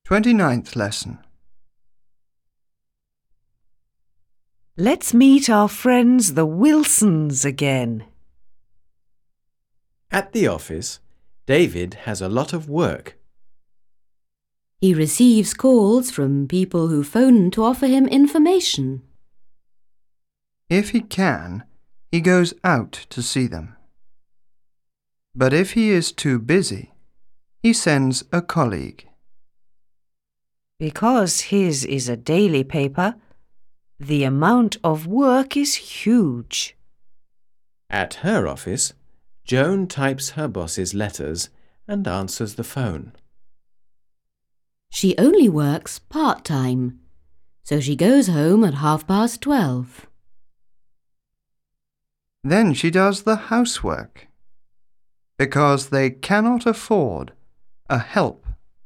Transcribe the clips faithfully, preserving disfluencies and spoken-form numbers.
Twenty-ninth lesson. Let's meet our friends the Wilsons again. At the office, David has a lot of work. He receives calls from people who phone to offer him information. If he can, he goes out to see them. But if he is too busy, he sends a colleague. Because his is a daily paper, the amount of work is huge. At her office, Joan types her boss's letters and answers the phone. She only works part-time, so she goes home at half past twelve. Then she does the housework, because they cannot afford a help.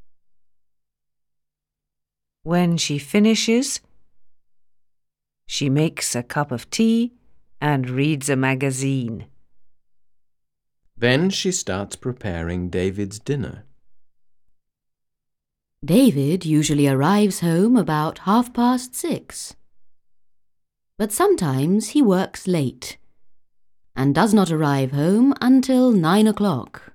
When she finishes, she makes a cup of tea and reads a magazine. Then she starts preparing David's dinner. David usually arrives home about half past six. But sometimes he works late and does not arrive home until nine o'clock.